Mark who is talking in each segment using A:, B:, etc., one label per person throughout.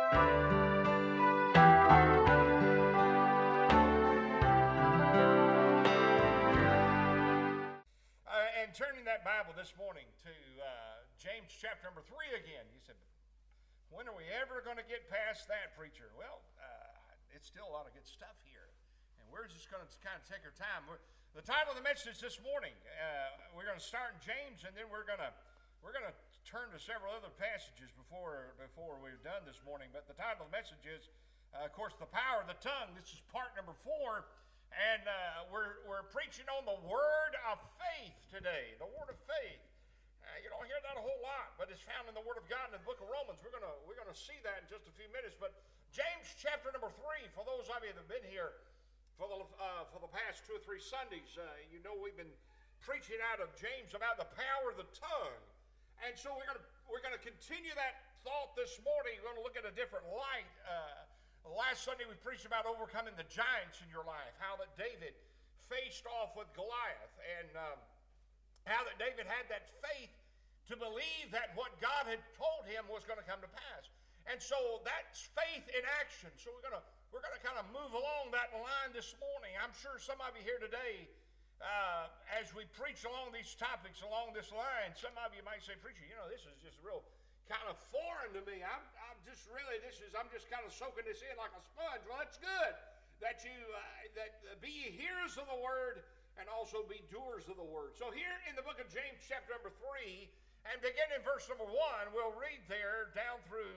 A: And turning that Bible this morning to James chapter number 3 again. You said, when are we ever going to get past that, preacher? Well, it's still a lot of good stuff here. And we're just going to kind of take our time. The title of the message this morning, we're going to start in James, and then we're going to turn to several other passages before we're done this morning. But the title of the message is, of course, the power of the tongue. This is part number 4. And we're preaching on the word of faith today, the word of faith. You don't hear that a whole lot, but it's found in the Word of God in the book of Romans. We're gonna see that in just a few minutes. But James chapter number 3, for those of you that have been here for the past 2 or 3 Sundays, you know we've been preaching out of James about the power of the tongue, and so we're gonna continue that thought this morning. We're gonna look at a different light. Last Sunday we preached about overcoming the giants in your life, how that David faced off with Goliath, and how that David had that faith to believe that what God had told him was going to come to pass. And so that's faith in action. So we're gonna kind of move along that line this morning. I'm sure some of you here today, as we preach along these topics along this line, some of you might say, preacher, you know, this is just real kind of foreign to me. I'm just kind of soaking this in like a sponge. Well, that's good that be ye hearers of the word and also be doers of the word. So here in the book of James chapter number 3, and begin in verse number 1, we'll read there down through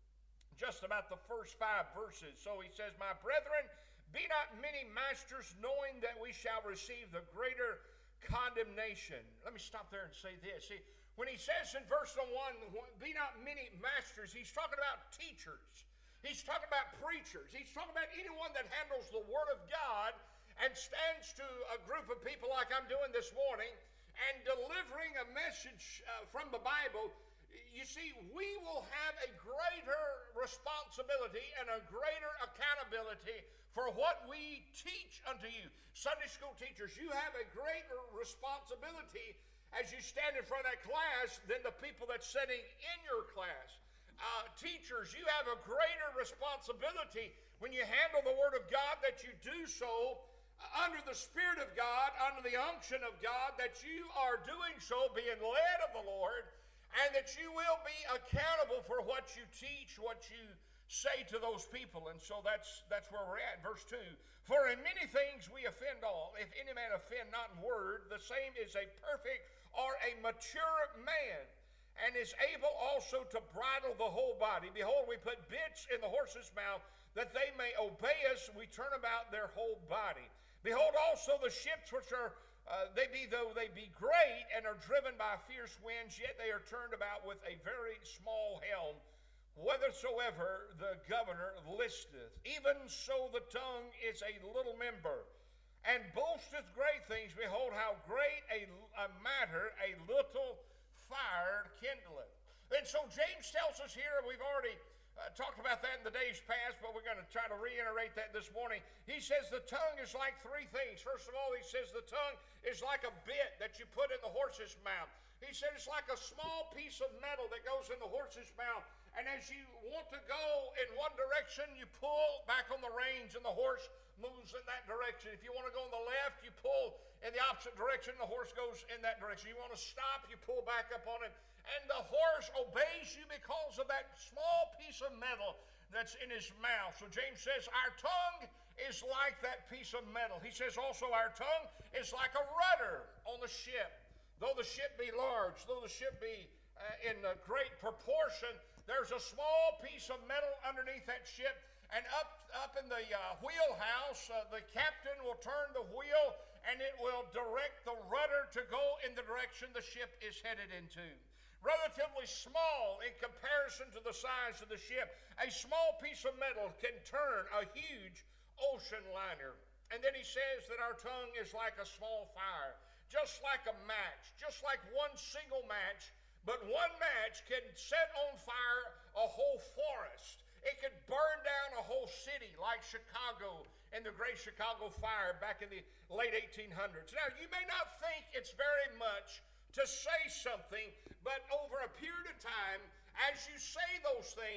A: just about the first 5 verses. So he says, my brethren, be not many masters, knowing that we shall receive the greater condemnation. Let me stop there and say this. See, when he says in verse 1, be not many masters, he's talking about teachers. He's talking about preachers. He's talking about anyone that handles the Word of God and stands to a group of people like I'm doing this morning and delivering a message from the Bible. You see, we will have a greater responsibility and a greater accountability for what we teach unto you. Sunday school teachers, you have a greater responsibility as you stand in front of that class than the people that's sitting in your class. Teachers, you have a greater responsibility when you handle the Word of God, that you do so under the Spirit of God, under the unction of God, that you are doing so being led of the Lord, and that you will be accountable for what you teach, what you say to those people. And so that's where we're at. Verse 2, for in many things we offend all. If any man offend not in word, the same is a perfect or a mature man, and is able also to bridle the whole body. Behold, we put bits in the horse's mouth, that they may obey us, we turn about their whole body. Behold also the ships which are, though they be great, and are driven by fierce winds, yet they are turned about with a very small helm, whithersoever the governor listeth. Even so the tongue is a little member, and boasteth great things. Behold, how great a matter a little fire kindleth. And so James tells us here, we've already talked about that in the days past, but we're going to try to reiterate that this morning. He says the tongue is like 3 things. First of all, he says the tongue is like a bit that you put in the horse's mouth. He said it's like a small piece of metal that goes in the horse's mouth. And as you want to go in one direction, you pull back on the reins and the horse moves in that direction. If you want to go on the left, you pull in the opposite direction, the horse goes in that direction. You want to stop, you pull back up on it, and the horse obeys you because of that small piece of metal that's in his mouth. So James says our tongue is like that piece of metal. He says also our tongue is like a rudder on the ship. Though the ship be large, though the ship be in a great proportion, there's a small piece of metal underneath that ship, and up in the wheelhouse, the captain will turn the wheel, and it will direct the rudder to go in the direction the ship is headed into. Relatively small in comparison to the size of the ship, a small piece of metal can turn a huge ocean liner. And then he says that our tongue is like a small fire, just like a match, just like one single match. But one match can set on fire a whole forest. It could burn down a whole city like Chicago in the Great Chicago Fire back in the late 1800s. Now, you may not think it's very much to say something, but over a period of time, as you say those things,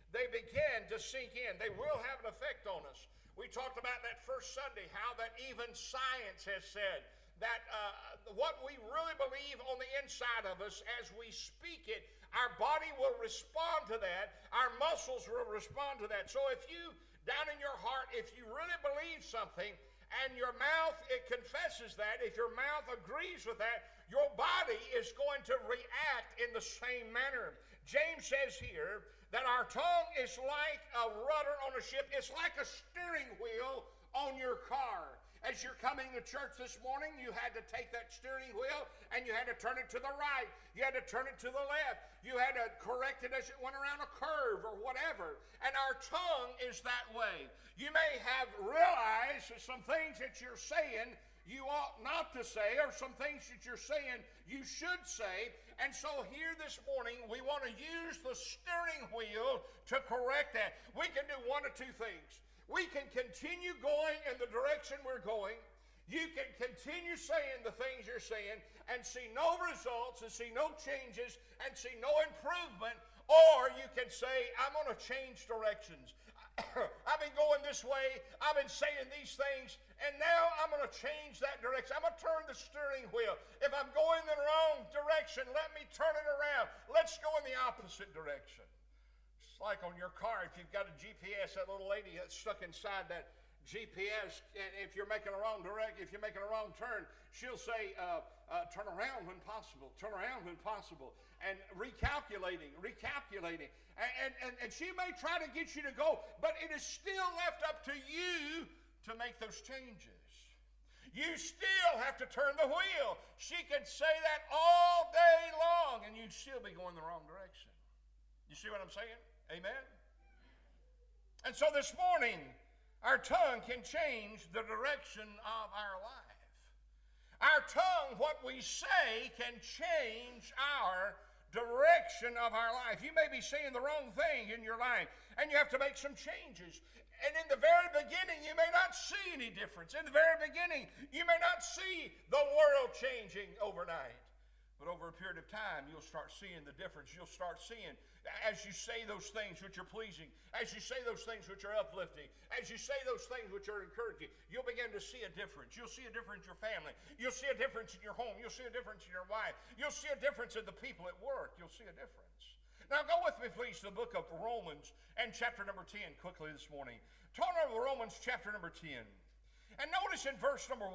A: they begin to sink in. They will have an effect on us. We talked about that first Sunday, how that even science has said that what we really believe on the inside of us, as we speak it, our body will respond to that. Our muscles will respond to that. So if you, down in your heart, if you really believe something and your mouth, it confesses that, if your mouth agrees with that, your body is going to react in the same manner. James says here that our tongue is like a rudder on a ship. It's like a steering wheel on your car. As you're coming to church this morning, you had to take that steering wheel and you had to turn it to the right. You had to turn it to the left. You had to correct it as it went around a curve or whatever. And our tongue is that way. You may have realized some things that you're saying you ought not to say, or some things that you're saying you should say. And so here this morning, we want to use the steering wheel to correct that. We can do one of two things. We can continue going in the direction we're going. You can continue saying the things you're saying and see no results and see no changes and see no improvement. Or you can say, I'm going to change directions. I've been going this way. I've been saying these things. And now I'm going to change that direction. I'm going to turn the steering wheel. If I'm going the wrong direction, let me turn it around. Let's go in the opposite direction. Like on your car, if you've got a GPS, that little lady that's stuck inside that GPS, and if you're making a wrong turn, she'll say, turn around when possible, turn around when possible, and recalculating. And she may try to get you to go, but it is still left up to you to make those changes. You still have to turn the wheel. She could say that all day long, and you'd still be going the wrong direction. You see what I'm saying? Amen? And so this morning, our tongue can change the direction of our life. Our tongue, what we say, can change our direction of our life. You may be saying the wrong thing in your life, and you have to make some changes. And in the very beginning, you may not see any difference. In the very beginning, you may not see the world changing overnight. But over a period of time, you'll start seeing the difference. You'll start seeing, as you say those things which are pleasing, as you say those things which are uplifting, as you say those things which are encouraging, you'll begin to see a difference. You'll see a difference in your family. You'll see a difference in your home. You'll see a difference in your wife. You'll see a difference in the people at work. You'll see a difference. Now go with me, please, to the book of Romans and chapter number 10 quickly this morning. Turn over to Romans chapter number 10. And notice in verse number 1,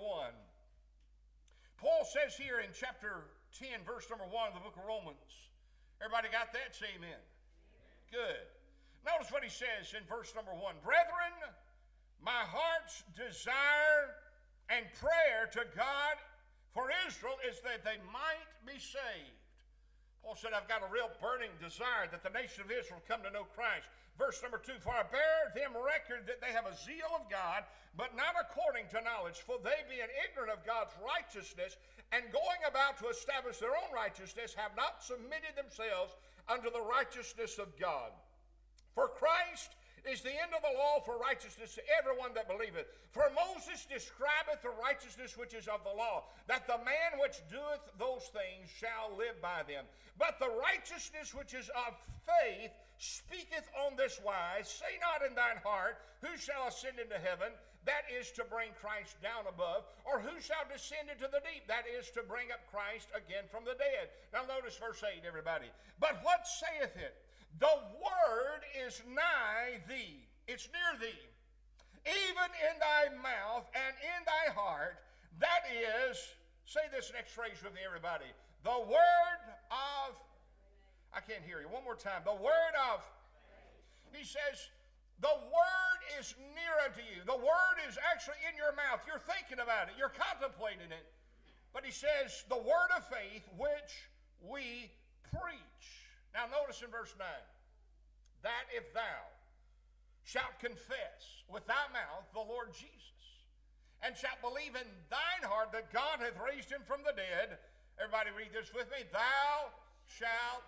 A: Paul says here in chapter 10, verse number 1 of the book of Romans. Everybody got that? Say amen. Good. Notice what he says in verse number 1. Brethren, my heart's desire and prayer to God for Israel is that they might be saved. Paul said, I've got a real burning desire that the nation of Israel come to know Christ. Verse number 2, for I bear them record that they have a zeal of God, but not according to knowledge. For they, being ignorant of God's righteousness, and going about to establish their own righteousness, have not submitted themselves unto the righteousness of God. For Christ is the end of the law for righteousness to everyone that believeth. For Moses describeth the righteousness which is of the law, that the man which doeth those things shall live by them. But the righteousness which is of faith speaketh on this wise, say not in thine heart, who shall ascend into heaven? That is to bring Christ down above. Or who shall descend into the deep? That is to bring up Christ again from the dead. Now notice verse 8, everybody. But what saith it? The word is nigh thee. It's near thee. Even in thy mouth and in thy heart. That is, say this next phrase with me, everybody. The word of, I can't hear you. One more time. The word of, he says, the word is near unto you. The word is actually in your mouth. You're thinking about it. You're contemplating it. But he says, the word of faith which we preach. Now notice in verse 9, that if thou shalt confess with thy mouth the Lord Jesus, and shalt believe in thine heart that God hath raised him from the dead, everybody read this with me, thou shalt.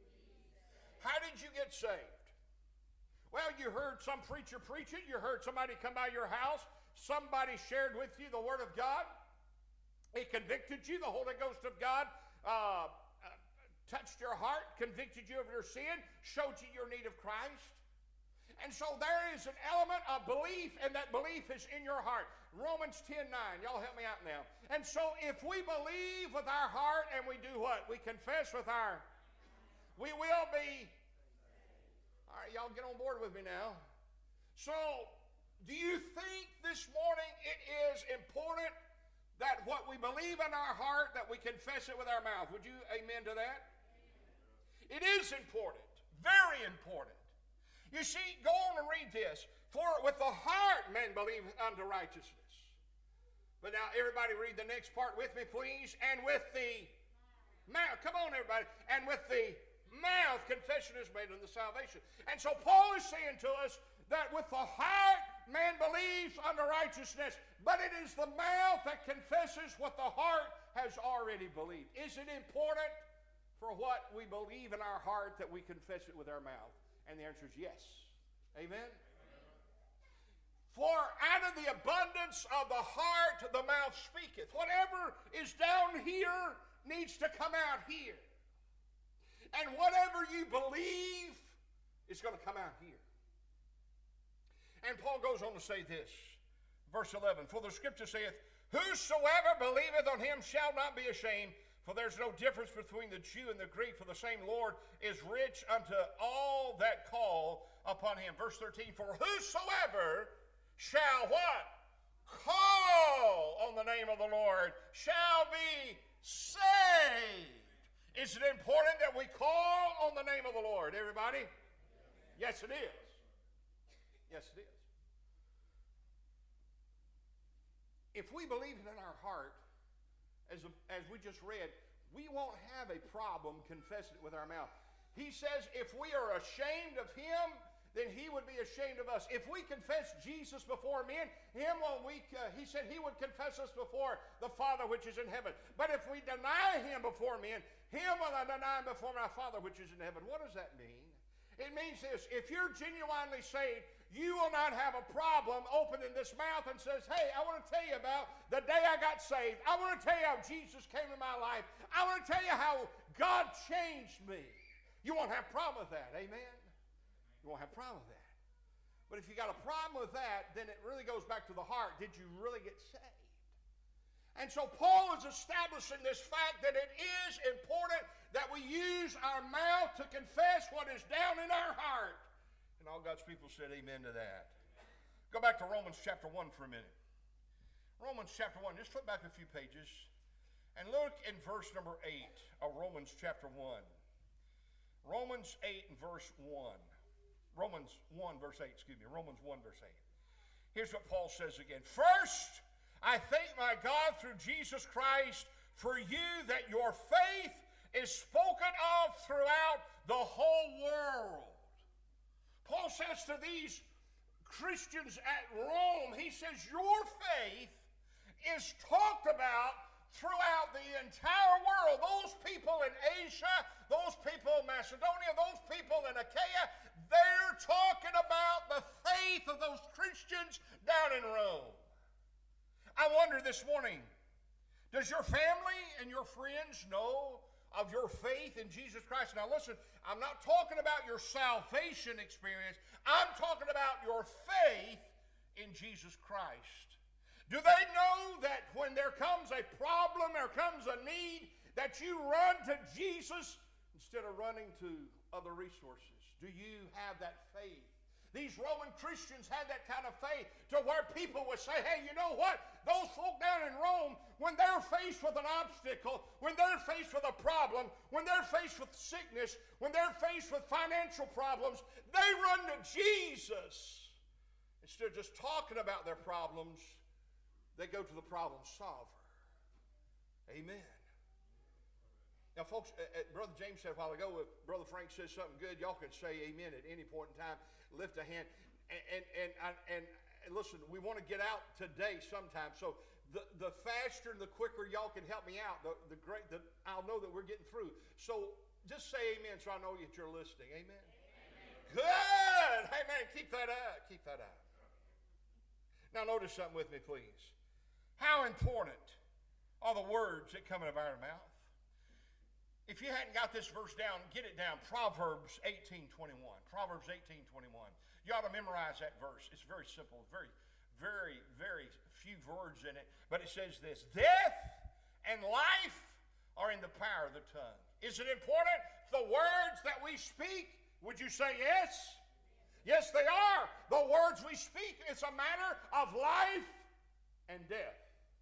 A: How did you get saved? Well, you heard some preacher preach it. You heard somebody come by your house. Somebody shared with you the Word of God. It convicted you. The Holy Ghost of God touched your heart, convicted you of your sin, showed you your need of Christ. And so there is an element of belief, and that belief is in your heart. Romans 10:9. Y'all help me out now. And so if we believe with our heart and we do what? We confess with our... We will be... All right, y'all get on board with me now. So, do you think this morning it is important that what we believe in our heart, that we confess it with our mouth? Would you amen to that? It is important. Very important. You see, go on and read this. For with the heart men believe unto righteousness. But now everybody read the next part with me, please. And with the mouth, come on everybody. And with the mouth confession is made unto salvation. And so Paul is saying to us that with the heart man believes unto righteousness, but it is the mouth that confesses what the heart has already believed. Is it important for what we believe in our heart that we confess it with our mouth? And the answer is yes. Amen? For out of the abundance of the heart the mouth speaketh. Whatever is down here needs to come out here. And whatever you believe is going to come out here. And Paul goes on to say this. Verse 11. For the scripture saith, whosoever believeth on him shall not be ashamed. For there's no difference between the Jew and the Greek, for the same Lord is rich unto all that call upon him. Verse 13, for whosoever shall what? Call on the name of the Lord shall be saved. Is it important that we call on the name of the Lord, everybody? Yes, it is. Yes, it is. If we believe it in our heart, as we just read, we won't have a problem confessing it with our mouth. He says if we are ashamed of him, then he would be ashamed of us. If we confess Jesus before men, he said he would confess us before the Father which is in heaven. But if we deny him before men, him will I deny before my Father which is in heaven. What does that mean? It means this: if you're genuinely saved, you will not have a problem opening this mouth and says, hey, I want to tell you about the day I got saved. I want to tell you how Jesus came in my life. I want to tell you how God changed me. You won't have a problem with that. Amen? You won't have a problem with that. But if you got a problem with that, then it really goes back to the heart. Did you really get saved? And so Paul is establishing this fact that it is important that we use our mouth to confess what is down in our heart. And all God's people said amen to that. Go back to Romans chapter 1 for a minute. Romans chapter 1, just flip back a few pages and look in verse number 8 of Romans chapter 1. Romans 8 and verse 1. Romans 1 verse 8, Romans 1 verse 8. Here's what Paul says again. First, I thank my God through Jesus Christ for you that your faith is spoken of throughout the whole world. Paul says to these Christians at Rome, he says, your faith is talked about throughout the entire world. Those people in Asia, those people in Macedonia, those people in Achaia, they're talking about the faith of those Christians down in Rome. I wonder this morning, does your family and your friends know of your faith in Jesus Christ? Now listen, I'm not talking about your salvation experience. I'm talking about your faith in Jesus Christ. Do they know that when there comes a problem, there comes a need, that you run to Jesus instead of running to other resources? Do you have that faith? These Roman Christians had that kind of faith to where people would say, hey, you know what? Those folk down in Rome, when they're faced with an obstacle, when they're faced with a problem, when they're faced with sickness, when they're faced with financial problems, they run to Jesus. Instead of just talking about their problems, they go to the problem solver. Amen. Now, folks, Brother James said a while ago, if Brother Frank says something good, y'all can say amen at any point in time. Lift a hand. And listen, we want to get out today sometime. So the faster and the quicker y'all can help me out, I'll know that we're getting through. So just say amen so I know that you're listening. Amen? Amen. Good. Amen. Keep that up. Keep that up. Now, notice something with me, please. How important are the words that come out of our mouth? If you hadn't got this verse down, get it down. Proverbs 18:21. Proverbs 18:21. You ought to memorize that verse. It's very simple, very, very, very few words in it. But it says this: death and life are in the power of the tongue. Is it important? The words that we speak, would you say yes? Yes, they are. The words we speak, it's a matter of life and death.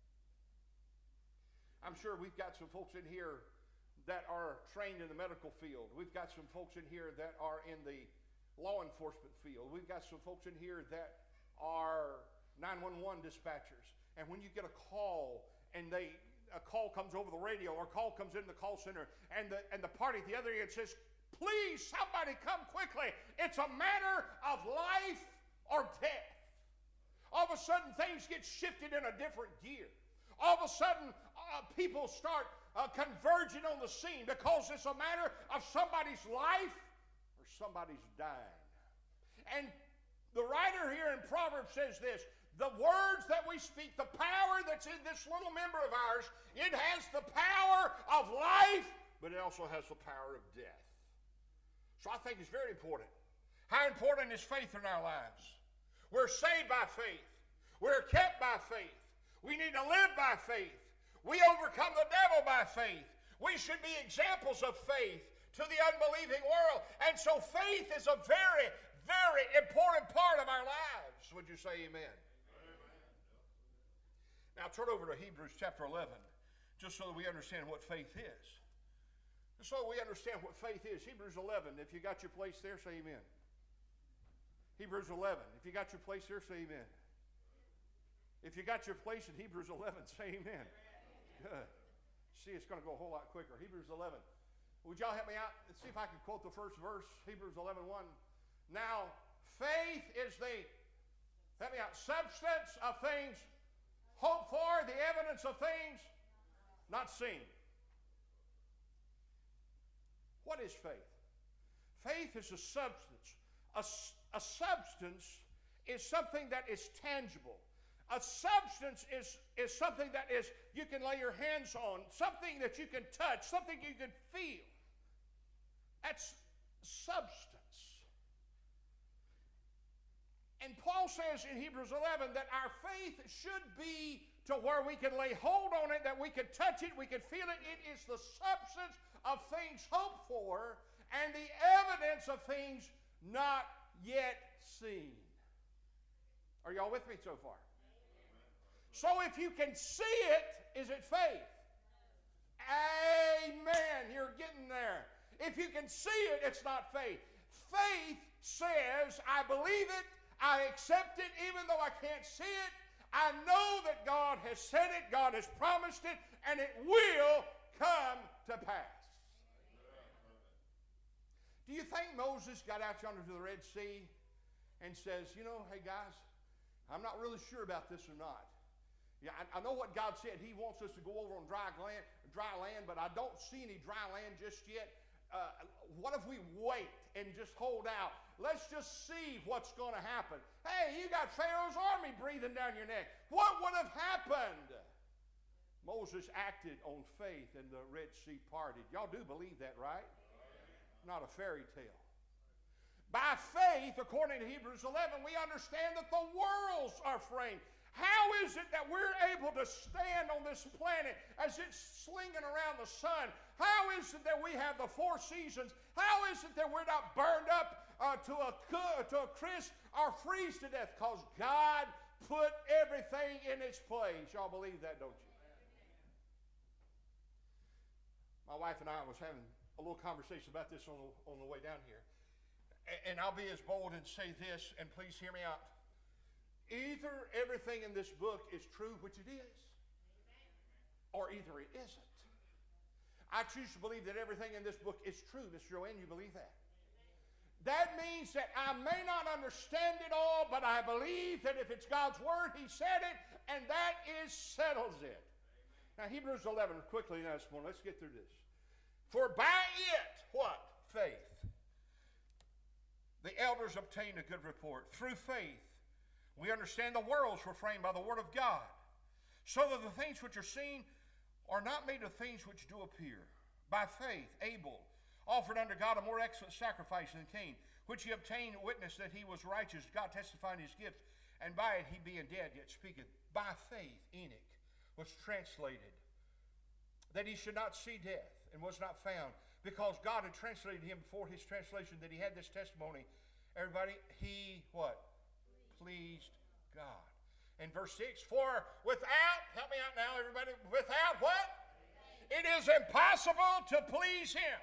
A: I'm sure we've got some folks in here that are trained in the medical field. We've got some folks in here that are in the law enforcement field. We've got some folks in here that are 911 dispatchers. And when you get a call and a call comes over the radio or a call comes in the call center and the party at the other end says, please, somebody come quickly. It's a matter of life or death. All of a sudden, things get shifted in a different gear. All of a sudden, people start converging on the scene because it's a matter of somebody's life or somebody's dying. And the writer here in Proverbs says this: the words that we speak, the power that's in this little member of ours, it has the power of life, but it also has the power of death. So I think it's very important. How important is faith in our lives? We're saved by faith. We're kept by faith. We need to live by faith. We overcome the devil by faith. We should be examples of faith to the unbelieving world. And so faith is a very, very important part of our lives. Would you say amen? Now turn over to Hebrews chapter 11, just so that we understand what faith is. Just so we understand what faith is. Hebrews 11, if you got your place there, say amen. Hebrews 11, if you got your place there, say amen. If you got your place in Hebrews 11, say amen. Good. See, it's going to go a whole lot quicker. Hebrews 11. Would y'all help me out? Let's see if I can quote the first verse. Hebrews 11:1. Now, faith is the, help me out, substance of things hoped for, the evidence of things not seen. What is faith? Faith is a substance. A substance is something that is tangible. A substance is something that is you can lay your hands on, something that you can touch, something you can feel. That's substance. And Paul says in Hebrews 11 that our faith should be to where we can lay hold on it, that we can touch it, we can feel it. It is the substance of things hoped for and the evidence of things not yet seen. Are y'all with me so far? So if you can see it, is it faith? Amen. You're getting there. If you can see it, it's not faith. Faith says, I believe it, I accept it, even though I can't see it. I know that God has said it, God has promised it, and it will come to pass. Do you think Moses got out yonder to the Red Sea and says, you know, hey guys, I'm not really sure about this or not. Yeah, I know what God said. He wants us to go over on dry land, but I don't see any dry land just yet. What if we wait and just hold out? Let's just see what's going to happen. Hey, you got Pharaoh's army breathing down your neck. What would have happened? Moses acted on faith and the Red Sea parted. Y'all do believe that, right? Not a fairy tale. By faith, according to Hebrews 11, we understand that the worlds are framed. How is it that we're able to stand on this planet as it's slinging around the sun? How is it that we have the four seasons? How is it that we're not burned up to a crisp or freeze to death? Because God put everything in its place. Y'all believe that, don't you? My wife and I was having a little conversation about this on the way down here. And I'll be as bold and say this, and please hear me out. Either everything in this book is true, which it is, or either it isn't. I choose to believe that everything in this book is true. Miss Joanne, you believe that? That means that I may not understand it all, but I believe that if it's God's word, He said it, and that settles it. Now, Hebrews 11, quickly now this morning, let's get through this. For by it, what? Faith. The elders obtained a good report. Through faith, we understand the worlds were framed by the word of God, so that the things which are seen are not made of things which do appear. By faith, Abel offered unto God a more excellent sacrifice than Cain, which he obtained witness that he was righteous, God testifying his gift, and by it he being dead yet speaketh. By faith Enoch was translated, that he should not see death, and was not found, because God had translated him before his translation, that he had this testimony. Everybody, he what? Pleased God. In verse 6, for without, help me out now everybody, without what? It is impossible to please him.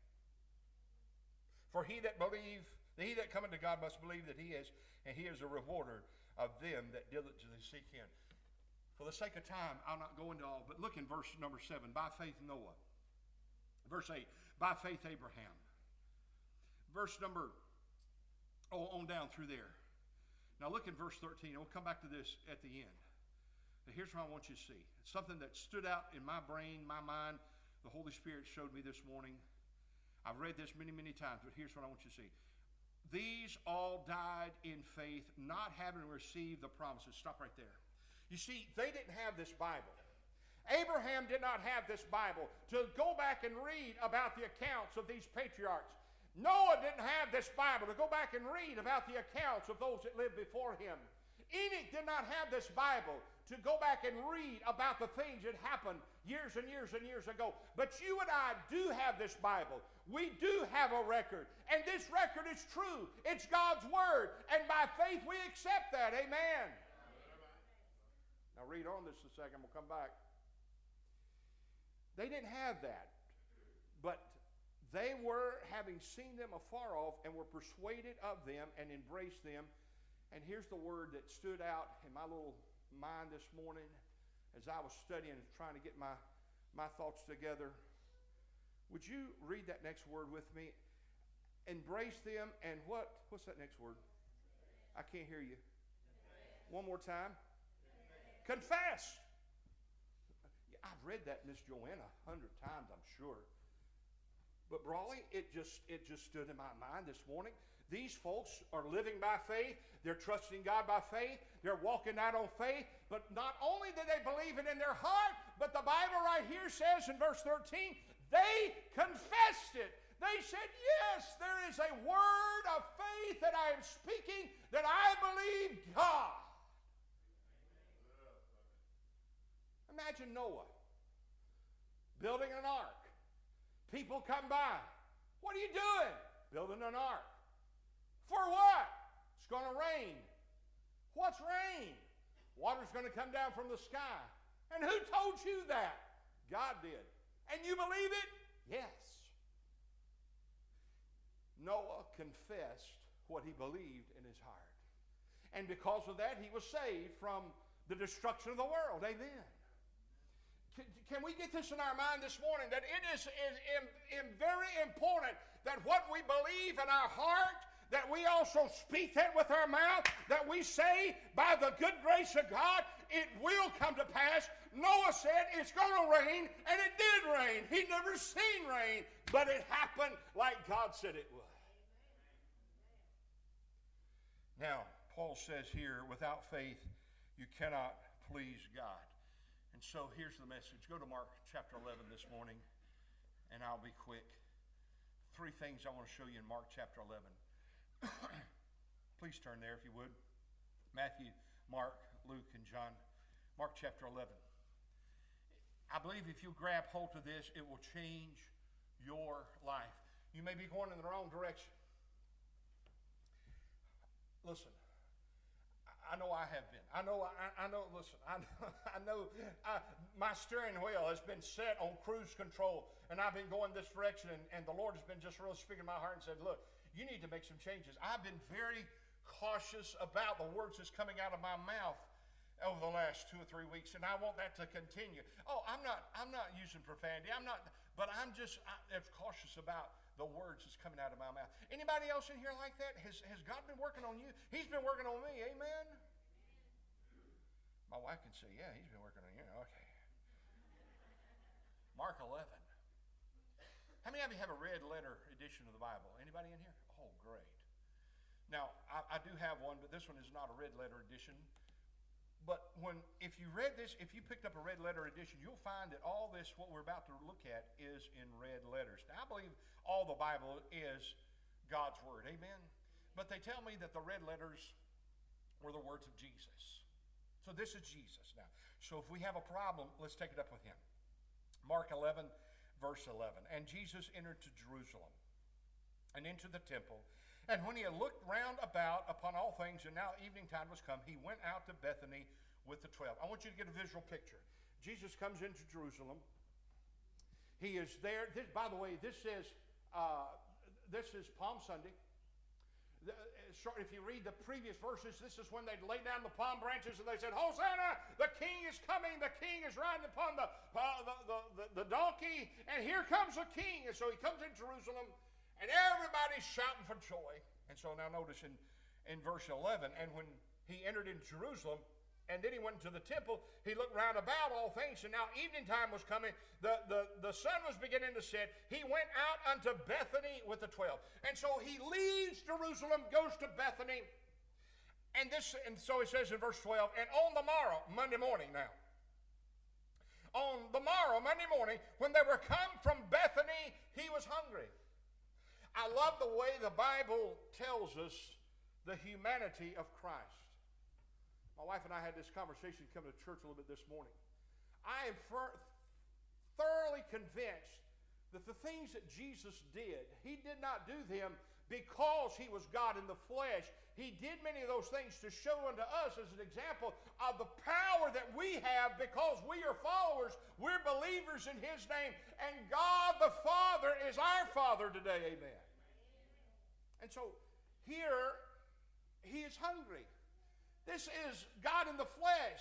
A: For he that cometh to God must believe that he is, and he is a rewarder of them that diligently seek him. For the sake of time, I'll not go into all, but look in verse number 7. By faith Noah. Verse 8, by faith Abraham. Verse number, on down through there. Now look in verse 13, and we'll come back to this at the end. Now here's what I want you to see. It's something that stood out in my brain, my mind. The Holy Spirit showed me this morning. I've read this many, many times, but here's what I want you to see. These all died in faith, not having received the promises. Stop right there. You see, they didn't have this Bible. Abraham did not have this Bible to go back and read about the accounts of these patriarchs. Noah didn't have this Bible to go back and read about the accounts of those that lived before him. Enoch did not have this Bible to go back and read about the things that happened years and years and years ago. But you and I do have this Bible. We do have a record. And this record is true. It's God's Word. And by faith we accept that. Amen. Now read on this a second. We'll come back. They didn't have that. But they were, having seen them afar off, and were persuaded of them and embraced them. And here's the word that stood out in my little mind this morning as I was studying and trying to get my thoughts together. Would you read that next word with me? Embrace them and what? What's that next word? I can't hear you. One more time. Confess. I've read that, Miss Joanna, 100 times, I'm sure. But Brawley, it just stood in my mind this morning. These folks are living by faith. They're trusting God by faith. They're walking out on faith. But not only did they believe it in their heart, but the Bible right here says in verse 13, they confessed it. They said, yes, there is a word of faith that I am speaking, that I believe God. Imagine Noah building an ark. People come by. What are you doing? Building an ark. For what? It's going to rain. What's rain? Water's going to come down from the sky. And who told you that? God did. And you believe it? Yes. Noah confessed what he believed in his heart. And because of that, he was saved from the destruction of the world. Amen. Can we get this in our mind this morning? That it is very important that what we believe in our heart, that we also speak that with our mouth, that we say by the good grace of God, it will come to pass. Noah said it's going to rain, and it did rain. He'd never seen rain, but it happened like God said it would. Now, Paul says here, without faith, you cannot please God. And so here's the message. Go to Mark chapter 11 this morning, and I'll be quick. 3 things I want to show you in Mark chapter 11. Please turn there if you would. Matthew, Mark, Luke, and John. Mark chapter 11. I believe if you grab hold of this, it will change your life. You may be going in the wrong direction. Listen, I know I have been. I know, listen, I know my steering wheel has been set on cruise control, and I've been going this direction, and the Lord has been just really speaking to my heart and said, look, you need to make some changes. I've been very cautious about the words that's coming out of my mouth over the last 2 or 3 weeks, and I want that to continue. Oh, I'm not using profanity. But I'm cautious about the words that's coming out of my mouth. Anybody else in here like that? Has God been working on you? He's been working on me. Amen? My wife can say, yeah, he's been working on you. Okay. Mark 11. How many of you have a red letter edition of the Bible? Anybody in here? Oh, great. Now, I do have one, but this one is not a red letter edition. But if you read this, if you picked up a red letter edition, you'll find that all this, what we're about to look at, is in red letters. Now, I believe all the Bible is God's Word. Amen? But they tell me that the red letters were the words of Jesus. So this is Jesus now. So if we have a problem, let's take it up with him. Mark 11, verse 11. And Jesus entered to Jerusalem and into the temple. And when he had looked round about upon all things, and now evening time was come, he went out to Bethany with the 12. I want you to get a visual picture. Jesus comes into Jerusalem. He is there. This, by the way, this is Palm Sunday. If you read the previous verses, this is when they laid down the palm branches and they said, Hosanna, the king is coming, the king is riding upon the donkey, and here comes the king. And so he comes in Jerusalem, and everybody's shouting for joy. And so now notice in verse 11, and when he entered in Jerusalem, and then he went to the temple, he looked round about all things, and now evening time was coming. The sun was beginning to set. He went out unto Bethany with the 12. And so he leaves Jerusalem, goes to Bethany. And so it says in verse 12, and on the morrow, Monday morning now, on the morrow, Monday morning, when they were come from Bethany, he was hungry. I love the way the Bible tells us the humanity of Christ. My wife and I had this conversation coming to church a little bit this morning. I am thoroughly convinced that the things that Jesus did, he did not do them because he was God in the flesh. He did many of those things to show unto us as an example of the power that we have because we are followers. We're believers in his name. And God the Father is our Father today. Amen. And so here he is hungry. This is God in the flesh.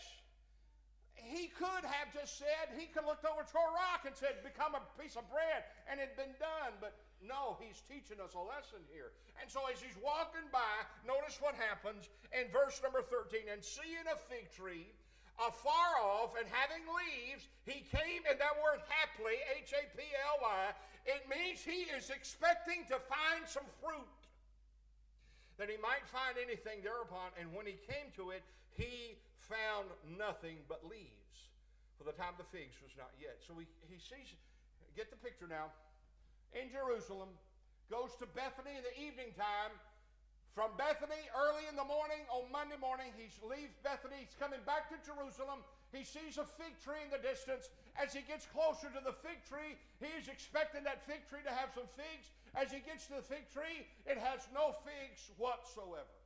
A: He could have just said, he could have looked over to a rock and said, become a piece of bread, and it had been done. But no, he's teaching us a lesson here. And so as he's walking by, notice what happens in verse number 13. And seeing a fig tree afar off and having leaves, he came, and that word haply, H-A-P-L-Y, it means he is expecting to find some fruit, that he might find anything thereupon. And when he came to it, he found nothing but leaves, for the time of the figs was not yet. So he sees, get the picture now, in Jerusalem, goes to Bethany in the evening time. From Bethany, early in the morning, on Monday morning, he leaves Bethany, he's coming back to Jerusalem. He sees a fig tree in the distance. As he gets closer to the fig tree, he is expecting that fig tree to have some figs. As he gets to the fig tree, it has no figs whatsoever.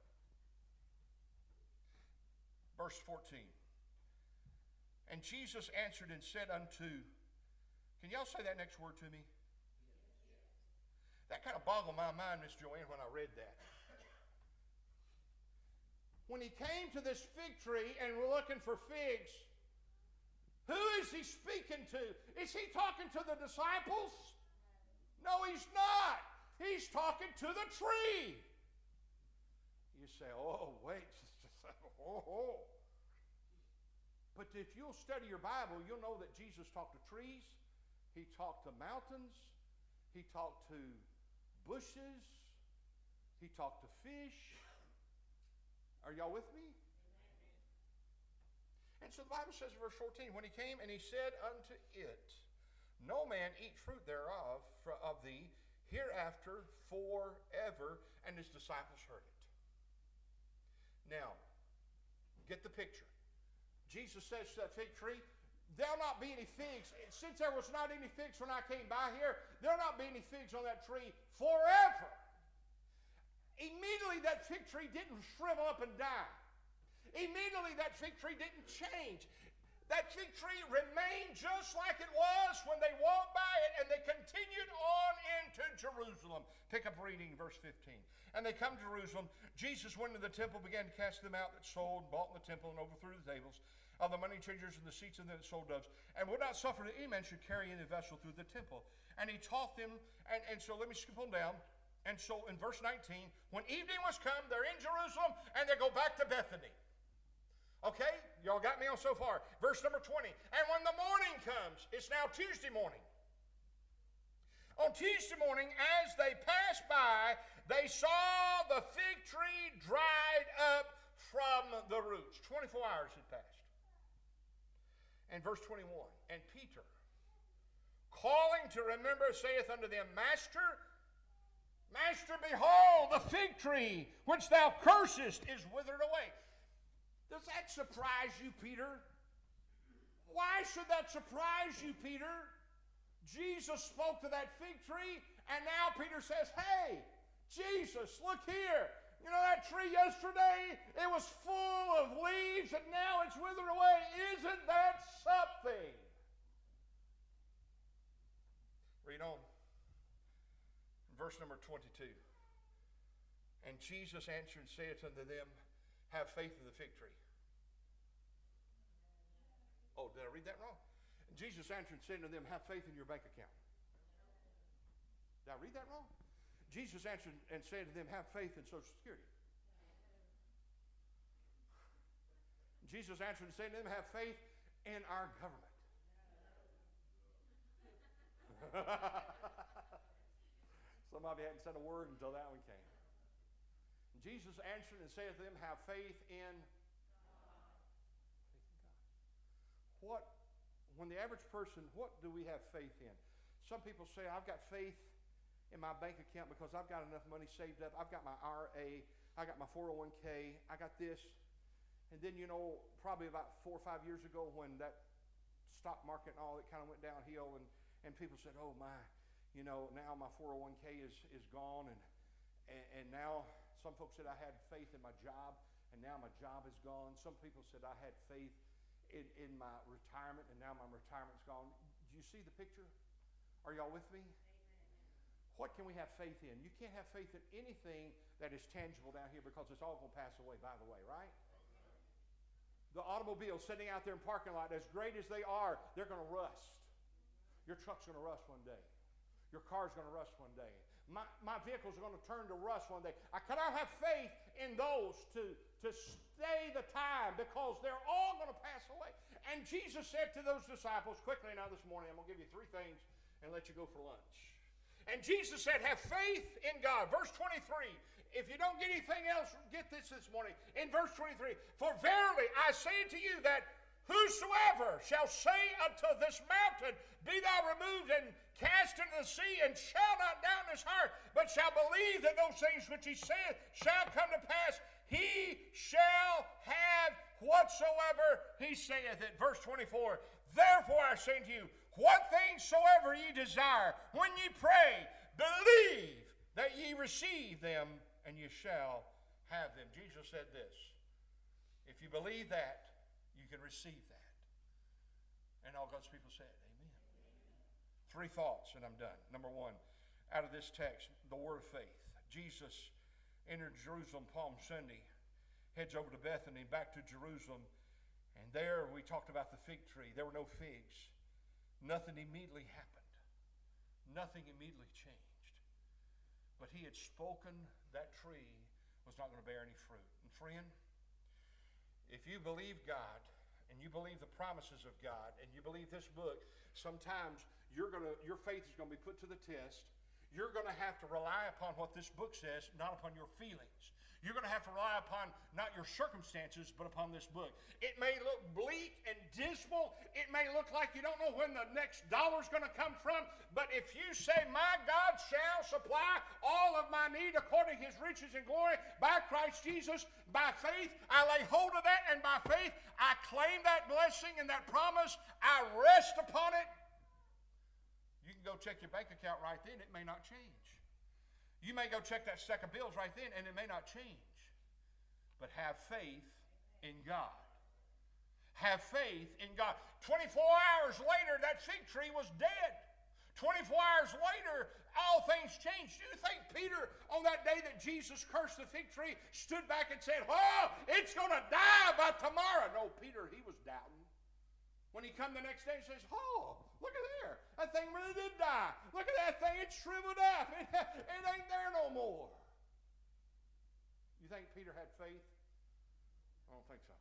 A: Verse 14. And Jesus answered and said unto, can y'all say that next word to me? That kind of boggled my mind, Miss Joanne, when I read that. When he came to this fig tree and we're looking for figs, who is he speaking to? Is he talking to the disciples? No, he's not. He's talking to the tree. You say, oh, wait. Oh. But if you'll study your Bible, you'll know that Jesus talked to trees. He talked to mountains. He talked to bushes. He talked to fish. Are y'all with me? And so the Bible says in verse 14, when he came and he said unto it, no man eat fruit thereof of thee hereafter forever. And his disciples heard it. Now, get the picture. Jesus says to that fig tree, there'll not be any figs. Since there was not any figs when I came by here, there'll not be any figs on that tree forever. Immediately that fig tree didn't shrivel up and die. Immediately that fig tree didn't change. That fig tree remained just like it was when they walked by it, and they continued on into Jerusalem. Pick up reading verse 15. And they come to Jerusalem. Jesus went into the temple, began to cast them out that sold, bought in the temple, and overthrew the tables of the money changers and the seats of them that sold doves, and would not suffer that any man should carry any vessel through the temple. And he taught them, and so let me skip on down. And so in verse 19, when evening was come, they're in Jerusalem, and they go back to Bethany. Okay, y'all got me on so far. Verse number 20. And when the morning comes, it's now Tuesday morning. On Tuesday morning, as they passed by, they saw the fig tree dried up from from the roots. 24 hours had passed. And verse 21, and Peter, calling to remember, saith unto them, Master, behold, the fig tree which thou cursest is withered away. Does that surprise you, Peter? Why should that surprise you, Peter? Jesus spoke to that fig tree, and now Peter says, hey, Jesus, look here. You know that tree yesterday? It was full of leaves, and now it's withered away. Isn't that something? Read on. Verse number 22. And Jesus answered and saith unto them, have faith in the fig tree. Oh, did I read that wrong? And Jesus answered and said unto them, have faith in your bank account. Did I read that wrong? Jesus answered and said to them, have faith in Social Security. Jesus answered and said to them, have faith in our government. Some of you hadn't said a word until that one came. Jesus answered and said to them, have faith in God. When the average person, what do we have faith in? Some people say, I've got faith in my bank account because I've got enough money saved up. I've got my RA, I got my 401k, I got this. And then, probably about 4 or 5 years ago when that stock market and all, it kind of went downhill and people said, oh my, now my 401k is gone and now some folks said I had faith in my job and now my job is gone. Some people said I had faith in my retirement and now my retirement's gone. Do you see the picture? Are y'all with me? What can we have faith in? You can't have faith in anything that is tangible down here because it's all going to pass away, by the way, right? The automobiles sitting out there in parking lot, as great as they are, they're going to rust. Your truck's going to rust one day. Your car's going to rust one day. My vehicles are going to turn to rust one day. I cannot have faith in those to stay the time because they're all going to pass away. And Jesus said to those disciples, quickly now this morning, I'm going to give you 3 things and let you go for lunch. And Jesus said, have faith in God. Verse 23. If you don't get anything else, get this morning. In verse 23, for verily I say unto you that whosoever shall say unto this mountain, be thou removed and cast into the sea, and shall not doubt in his heart, but shall believe that those things which he saith shall come to pass, he shall have whatsoever he saith it. Verse 24, therefore I say unto you, what things soever ye desire, when ye pray, believe that ye receive them, and you shall have them. Jesus said this, if you believe that, you can receive that. And all God's people said, amen. 3 thoughts, and I'm done. Number 1, out of this text, the word of faith. Jesus entered Jerusalem Palm Sunday, heads over to Bethany, back to Jerusalem, and there we talked about the fig tree. There were no figs. Nothing immediately happened. Nothing immediately changed. But he had spoken that tree was not going to bear any fruit. And friend, if you believe God and you believe the promises of God and you believe this book, sometimes your faith is going to be put to the test. You're going to have to rely upon what this book says, not upon your feelings. You're going to have to rely upon not your circumstances, but upon this book. It may look bleak and dismal. It may look like you don't know when the next dollar's going to come from. But if you say, my God shall supply all of my need according to his riches and glory by Christ Jesus, by faith, I lay hold of that, and by faith, I claim that blessing and that promise. I rest upon it. You can go check your bank account right then. It may not change. You may go check that stack of bills right then, and it may not change. But have faith in God. Have faith in God. 24 hours later, that fig tree was dead. 24 hours later, all things changed. Do you think Peter, on that day that Jesus cursed the fig tree, stood back and said, oh, it's going to die by tomorrow? No, Peter, he was doubting. When he come the next day and says, oh, look at there. That thing really did die. Look at that thing. It's shriveled up. It ain't there no more. You think Peter had faith? I don't think so.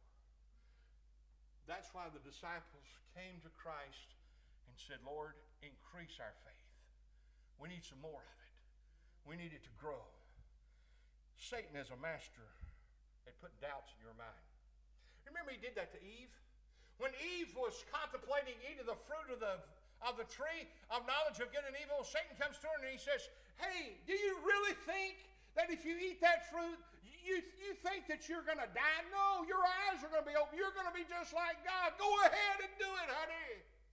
A: That's why the disciples came to Christ and said, Lord, increase our faith. We need some more of it. We need it to grow. Satan is a master at put doubts in your mind. Remember he did that to Eve? When Eve was contemplating eating the fruit of the tree of knowledge of good and evil, Satan comes to her and he says, hey, do you really think that if you eat that fruit, you think that you're going to die? No, your eyes are going to be open. You're going to be just like God. Go ahead and do it, honey.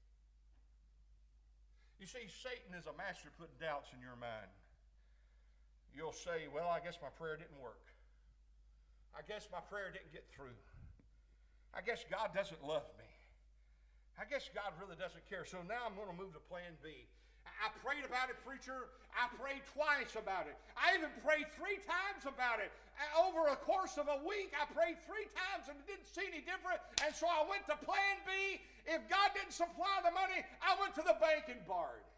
A: You see, Satan is a master of putting doubts in your mind. You'll say, well, I guess my prayer didn't work. I guess my prayer didn't get through. I guess God doesn't love me. I guess God really doesn't care. So now I'm going to move to plan B. I prayed about it, preacher. I prayed twice about it. I even prayed 3 times about it. Over a course of a week, I prayed 3 times and it didn't see any different. And so I went to plan B. If God didn't supply the money, I went to the bank and borrowed it.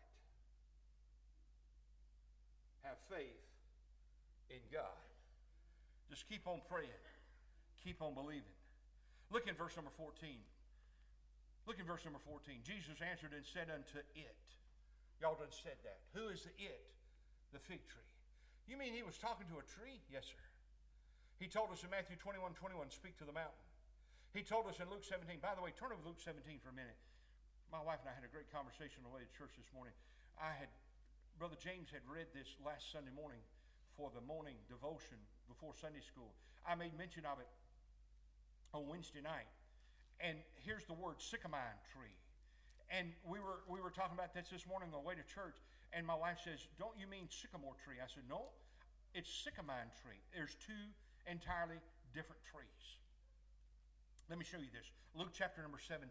A: Have faith in God. Just keep on praying. Keep on believing. Look in verse number 14. Look in verse number 14. Jesus answered and said unto it. Y'all done said that. Who is the it? The fig tree. You mean he was talking to a tree? Yes, sir. He told us in Matthew 21:21, speak to the mountain. He told us in Luke 17. By the way, turn over to Luke 17 for a minute. My wife and I had a great conversation on the way to church this morning. Brother James had read this last Sunday morning for the morning devotion before Sunday school. I made mention of it on Wednesday night. And here's the word sycamine tree. And we were talking about this morning on the way to church. And my wife says, don't you mean sycamore tree? I said, no, it's sycamine tree. There's 2 entirely different trees. Let me show you this. Luke chapter number 17.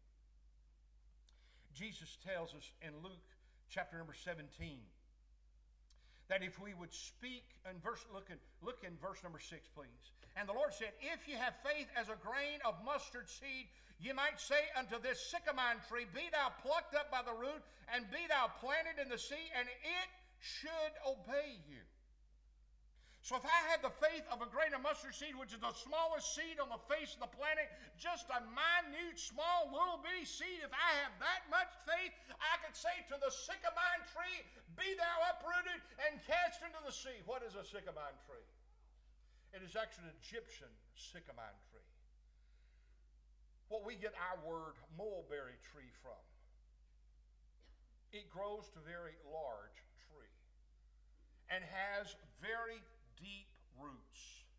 A: Jesus tells us in Luke chapter number 17 that if we would speak, and look in verse number 6, please. And the Lord said, if you have faith as a grain of mustard seed, you might say unto this sycamine tree, be thou plucked up by the root, and be thou planted in the sea, and it should obey you. So if I had the faith of a grain of mustard seed, which is the smallest seed on the face of the planet, just a minute, small, little bitty seed, if I have that much faith, I could say to the sycamine tree, be thou uprooted and cast into the sea. What is a sycamine tree? It is actually an Egyptian sycamine tree. What we get our word mulberry tree from. It grows to a very large tree and has very deep roots.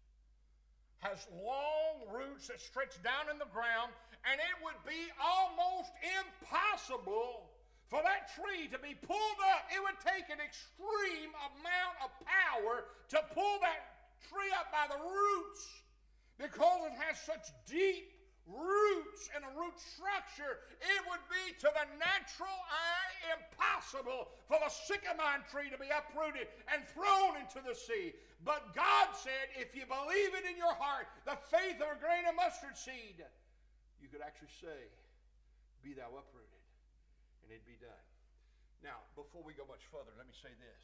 A: Has long roots that stretch down in the ground, and it would be almost impossible for that tree to be pulled up. It would take an extreme amount of power to pull that tree up by the roots because it has such deep roots and a root structure. It would be to the natural eye impossible for the sycamine tree to be uprooted and thrown into the sea. But God said, if you believe it in your heart, the faith of a grain of mustard seed, you could actually say, be thou uprooted, and it'd be done. Now, before we go much further, let me say this.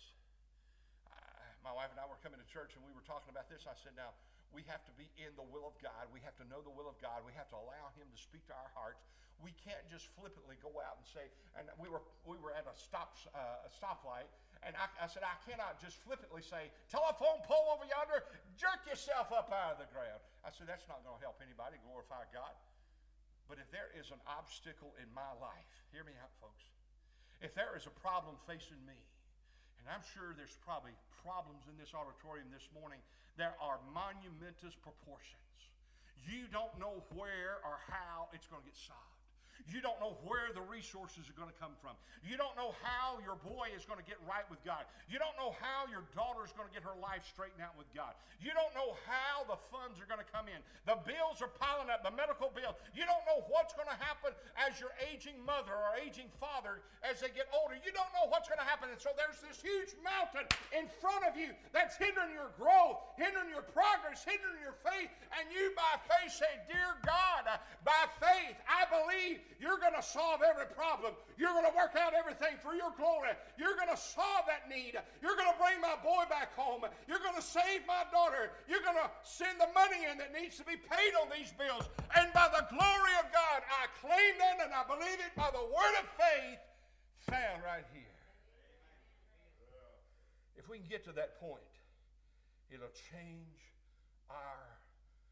A: My wife and I were coming to church and we were talking about this. I said, now, we have to be in the will of God. We have to know the will of God. We have to allow Him to speak to our hearts. We can't just flippantly go out and say, and we were at a stoplight, and I said, I cannot just flippantly say, telephone pole over yonder, jerk yourself up out of the ground. I said, that's not going to help anybody glorify God. But if there is an obstacle in my life, hear me out, folks. If there is a problem facing me, and I'm sure there's probably problems in this auditorium this morning, there are monumentous proportions. You don't know where or how it's going to get solved. You don't know where the resources are going to come from. You don't know how your boy is going to get right with God. You don't know how your daughter is going to get her life straightened out with God. You don't know how the funds are going to come in. The bills are piling up, the medical bill. You don't know what's going to happen as your aging mother or aging father as they get older. You don't know what's going to happen. And so there's this huge mountain in front of you that's hindering your growth, hindering your progress, hindering your faith. And you by faith say, dear God, by faith, I believe you're going to solve every problem. You're going to work out everything for your glory. You're going to solve that need. You're going to bring my boy back home. You're going to save my daughter. You're going to send the money in that needs to be paid on these bills. And by the glory of God, I claim that and I believe it by the word of faith found right here. If we can get to that point, it'll change our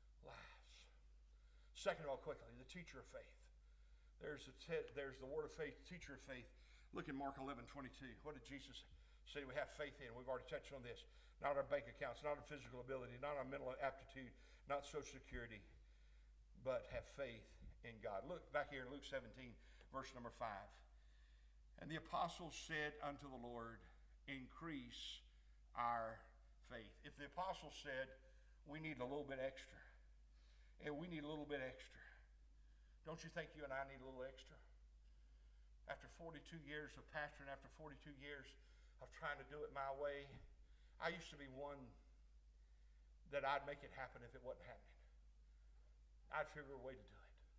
A: Second of all, quickly, the teacher of faith. There's the word of faith, teacher of faith. Look in Mark 11:22. What did Jesus say we have faith in? We've already touched on this. Not our bank accounts, not our physical ability, not our mental aptitude, not Social Security, but have faith in God. Look back here in Luke 17, verse number 5. And the apostles said unto the Lord, increase our faith. If the apostles said, we need a little bit extra, and we need a little bit extra, don't you think you and I need a little extra? After 42 years of pastoring, after 42 years of trying to do it my way, I used to be one that I'd make it happen if it wasn't happening. I'd figure a way to do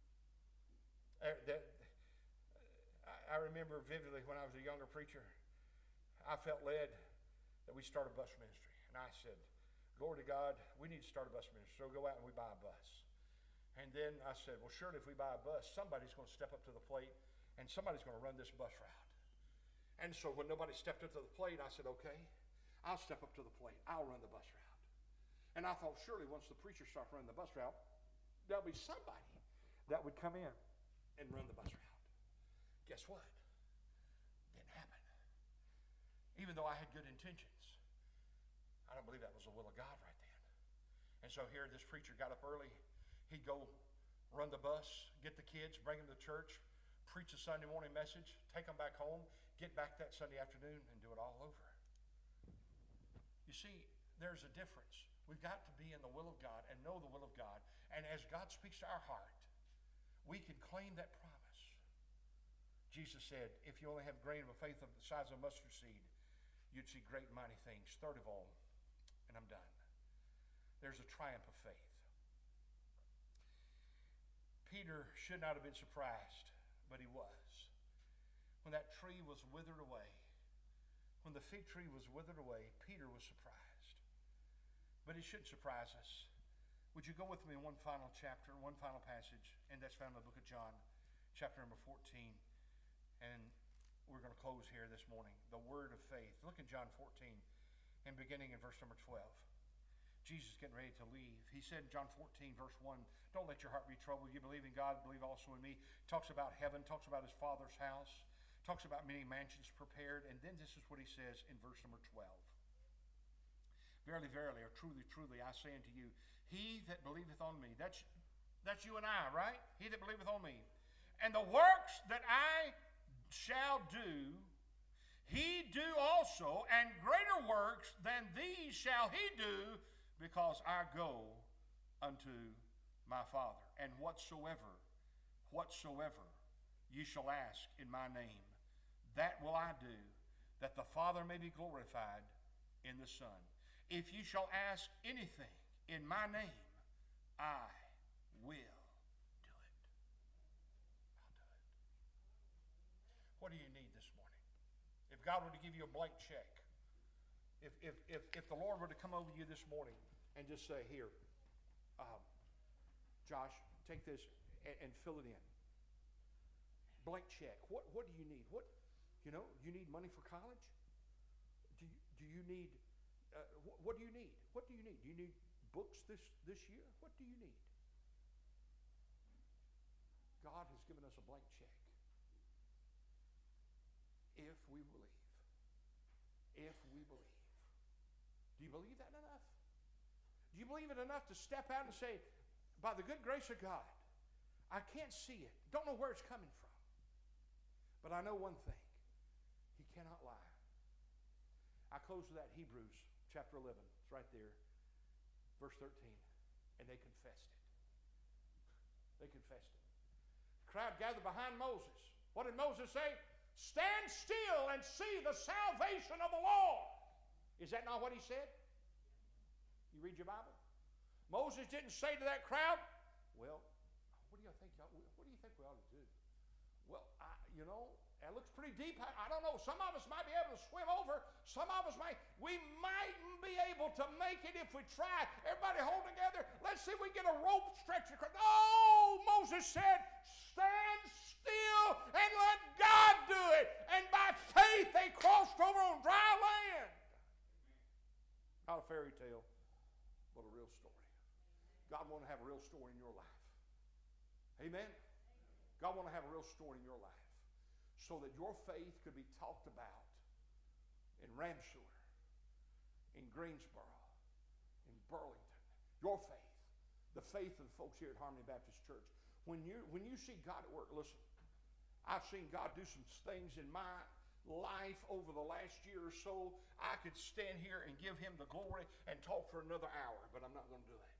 A: it. I remember vividly when I was a younger preacher, I felt led that we start a bus ministry. And I said, glory to God, we need to start a bus ministry. So go out and we buy a bus. And then I said, well, surely if we buy a bus, somebody's going to step up to the plate and somebody's going to run this bus route. And so when nobody stepped up to the plate, I said, okay, I'll step up to the plate. I'll run the bus route. And I thought, surely once the preacher starts running the bus route, there'll be somebody that would come in and run the bus route. Guess what? Didn't happen. Even though I had good intentions, I don't believe that was the will of God right then. And so here this preacher got up early. He'd go run the bus, get the kids, bring them to church, preach a Sunday morning message, take them back home, get back that Sunday afternoon, and do it all over. You see, there's a difference. We've got to be in the will of God and know the will of God. And as God speaks to our heart, we can claim that promise. Jesus said, if you only have a grain of faith of the size of a mustard seed, you'd see great and mighty things. Third of all, and I'm done, there's a triumph of faith. Peter should not have been surprised, but he was. When that tree was withered away, when the fig tree was withered away, Peter was surprised. But it shouldn't surprise us. Would you go with me in one final chapter, one final passage, and that's found in the book of John, chapter number 14. And we're going to close here this morning. The word of faith. Look in John 14 and beginning in verse number 12. Jesus getting ready to leave. He said in John 14 verse 1, don't let your heart be troubled. You believe in God, believe also in me. Talks about heaven, talks about his Father's house, talks about many mansions prepared. And then this is what he says in verse number 12. Verily, verily, or truly, truly, I say unto you, he that believeth on me, that's you and I, right? He that believeth on me. And the works that I shall do, he do also, and greater works than these shall he do, because I go unto my Father. And whatsoever ye shall ask in my name, that will I do, that the Father may be glorified in the Son. If you shall ask anything in my name, I will do it. I'll do it. What do you need this morning? If God were to give you a blank check, if the Lord were to come over you this morning and just say, here, Josh, take this and fill it in. Blank check. What do you need? You need money for college? Do you need, what do you need? What do you need? Do you need books this year? What do you need? God has given us a blank check. If we believe. If we believe. Do you believe that enough? Do you believe it enough to step out and say, by the good grace of God, I can't see it. Don't know where it's coming from. But I know one thing. He cannot lie. I close with that Hebrews chapter 11. It's right there. Verse 13. And they confessed it. They confessed it. The crowd gathered behind Moses. What did Moses say? Stand still and see the salvation of the Lord. Is that not what he said? You read your Bible? Moses didn't say to that crowd, well, what do you think we ought to do? Well, that looks pretty deep. I don't know. Some of us might be able to swim over. Some of us we mightn't be able to make it if we try. Everybody hold together. Let's see if we get a rope stretched across. No, Moses said, stand still and let God do it. And by faith they crossed over on dry land. Not a fairy tale, but a real story. God wants to have a real story in your life.
B: Amen? God want to have a real story in your life so that your faith could be talked about in Ramseur, in Greensboro, in Burlington. Your faith, the faith of the folks here at Harmony Baptist Church. When you see God at work, listen, I've seen God do some things in my life over the last year or so. I could stand here and give him the glory and talk for another hour, but I'm not going to do that.